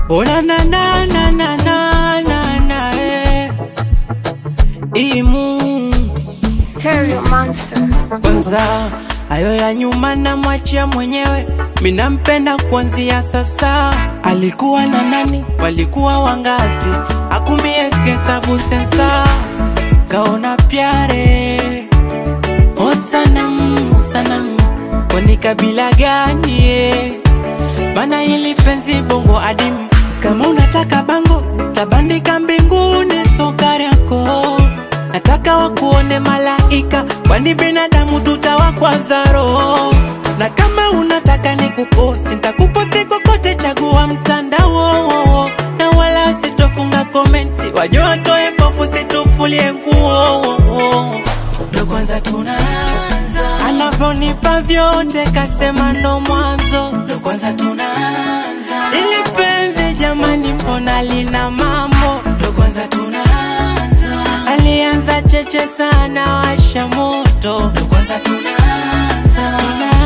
Oh na na na na na na na na Imu Terrio Monster. Kwanza ayo ya nyuma na mwachia mwenyewe, minampenda kuanzia sasa. Alikuwa na nani, walikuwa wangapi, akumie hesabu sensa. Kaona pyare o sanam kwani kabila gani bana hili penzi bongo adimu. Kama unataka bango tabandika mbinguni sokari yako. Nataka wakuone malaika, kwani binadamu tutawakwaza roho. Na kama unataka nikuposti, nitakuposti kokote, chagua mtandao. Na wala sitofunga komenti, wajua toe pofu situfulie nguo. Ndo kwanza tunaanza, anavyonipa vyote kasema ndo mwanzo. Ndo kwanza tunaanza, ili penzi jamani mbona lina mambo. Ndo kwanza tunaanza, alianza cheche sana washa moto. Ndo kwanza tunaanza,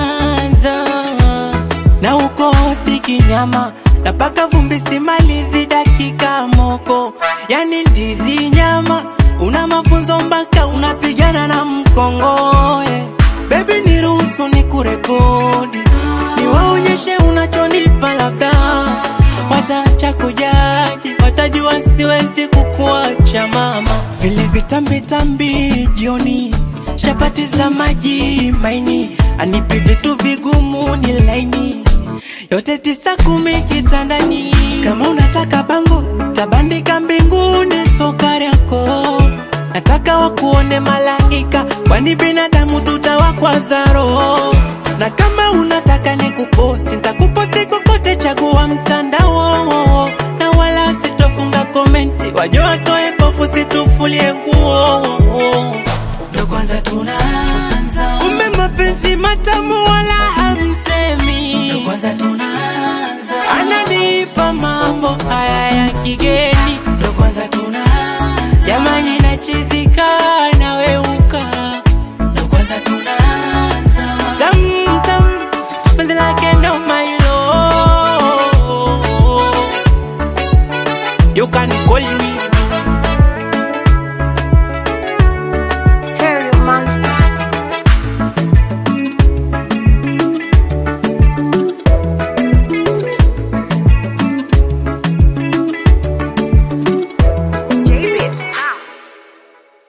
na uko tiki nyama na paka vumbi simalizi dakika moko. Yani ndizi nyama, una mafunzo mpaka unapigana na mkongoe. Baby niruhusu nikurekodi, niwaonyeshe unachonipa labda. Wataacha kujaji, watajua siwezi kukuacha mama. Vile vitambi jioni, chapati za maji maini, anipi vitu vigumu ni laini. Yote 9-10 kitandani. Kama unataka bango tabandika mbinguni sokari yako. Nataka wakuone malaika, kwani binadamu tutawakwaza roho. Na kama unataka nikuposti, nitakuposti kokote, chagua mtandao. Na wala sitofunga komenti, wajua toe pofu situfulie nguo. Ndo kwanza tunaanza, kumbe mapenzi matamu wala hamsemi. Ndo kwanza tunaanza, ananipa mambo haya ya kigeni. Ndo kwanza tunaanza, jamani nachizikana.